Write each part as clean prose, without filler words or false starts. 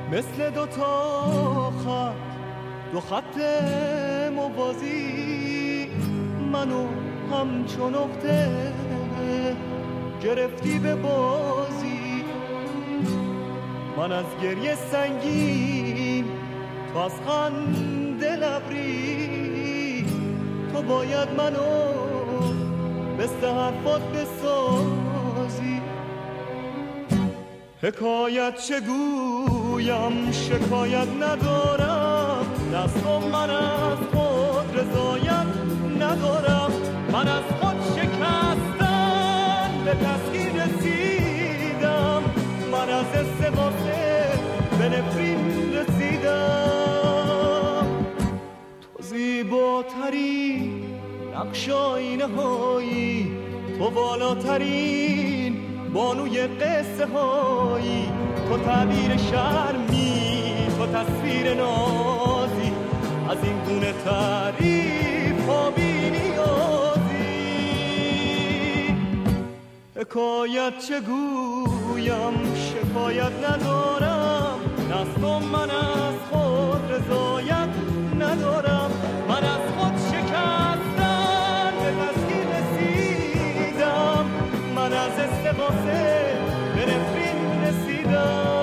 مثل دوتا خط، دو خط موازی، منو همچون نقطه گرفتی به بازی. من از گریه سنگین، تو از خنده لبری، تو باید منو مثل حرفات بسازی. حکایت چه گویم، شکایت ندارم، دستم من از خود رضایت ندارم. من از خود شکستن به تسکین رسیدم، من از استقاسه به نفرین رسیدم. تو زیباترین نقش آینه هایی، تو بالاترین بانوی قصه هایی، تو تعبیر شرمی، تو تصویر نازی، از این گونه تعریف ها بی نیازی. حکایت چه گویم، شکایت ندارم، دستم من از خود رضایت ندارم. من از خود شکستن به تسکین رسیدم، من از استقاسه به نفرین رسیدم.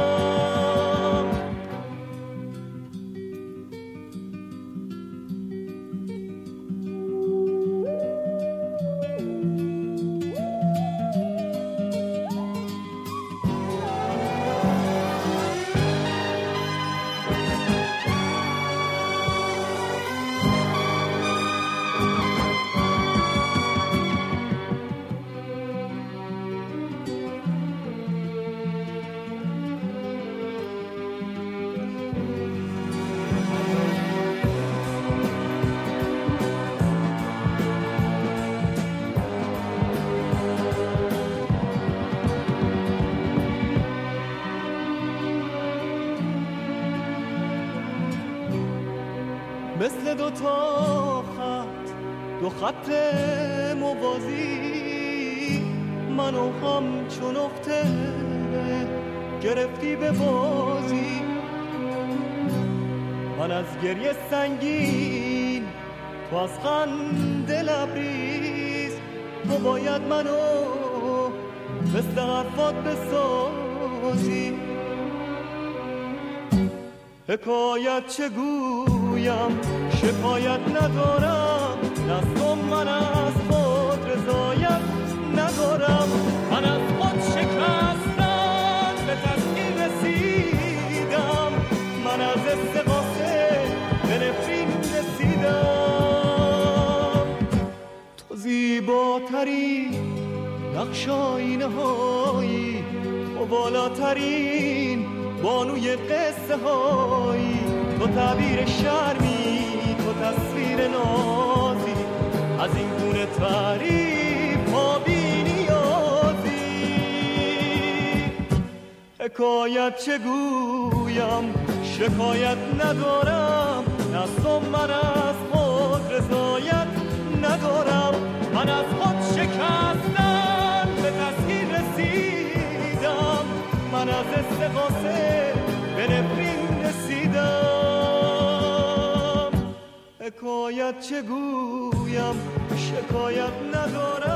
مثل دوتا خط، دو خط موازی، منو همچون نقطه گرفتی به بازی. من از گریه سنگین، تو از خنده لبریز، تو باید منو مثل حرفات بسازی. حکایت چه گویم، شکایت ندارم، دستم من از خود رضایت ندارم. من از خود شکستن به تسکین رسیدم، من از استقاسه به نفرین رسیدم. تو زیباترین نقش آینه هایی، تو بالاترین بانوی قصه هایی، تو تعبیر شرمی، تو تصویر نازی، از این گونه تعریف ها بی نیازی. حکایت چه گویم، شکایت ندارم، دستم من از خود رضایت ندارم. من از خود شکستن به تسکین رسیدم، من از استقاسه به نفرین رسیدم. حکایت چه گویم، شکایت ندارم.